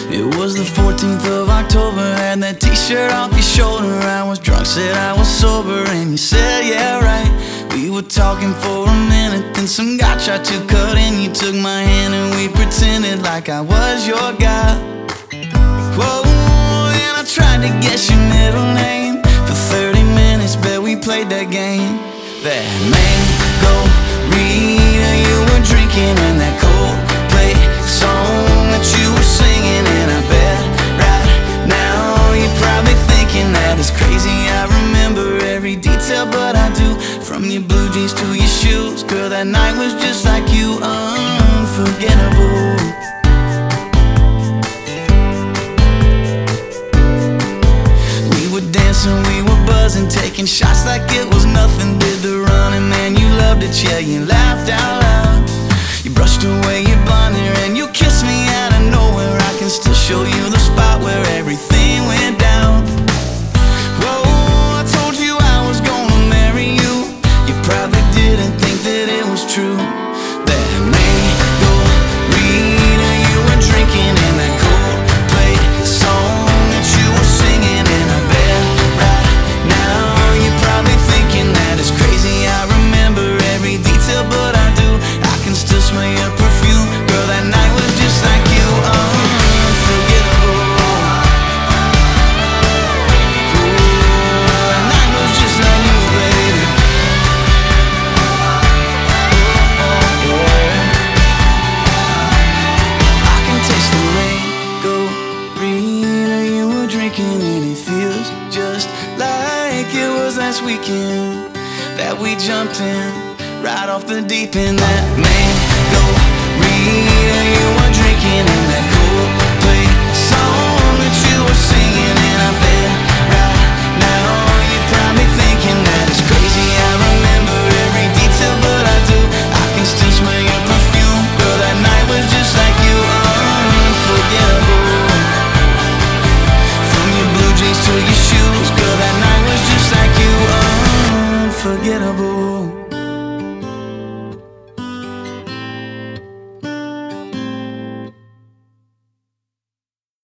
It was the 14th of October, had that t-shirt off your shoulder. I was drunk, said I was sober, and you said, yeah, right. We were talking for a minute, then some guy tried to cut in. You took my hand and we pretended like I was your guy. Whoa, and I tried to guess your middle name. For 30 minutes, bet we played that game. That mango Rita you were drinking, and that Coldplay song that you were singing. And I bet right now you're probably thinking that it's crazy I remember every detail, but I do. From your blue jeans to your shoes, girl, that night was just like you, unforgettable. We were dancing, we were buzzing, taking shots like it was nothing. Did the running, man, you loved it, yeah, you laughed out loud. You brushed away your blonde hair and you kissed me out of nowhere. I can still show you the spot where everything went down. Whoa, I told you I was gonna marry you. You probably didn't think that it was true. That mango Rita you were drinking, and that Coldplay song that you were singing. And I bet right now you're probably thinking that it's crazy I remember every detail, but I do. I can still smell your perfume, girl, that night was just like you, unforgettable. That night was just like you, baby. I can taste the mango Rita you were drinking, and it feels just like it was last weekend that we jumped in right off the deep end. That mango Rita you were drinking, and that Coldplay song that you were singing. And I bet right now you're probably thinking that it's crazy I remember every detail, but I do. I can still smell your perfume, girl, that night was just like you, unforgettable. From your blue jeans to your shoes, girl, that night was just like you, unforgettable.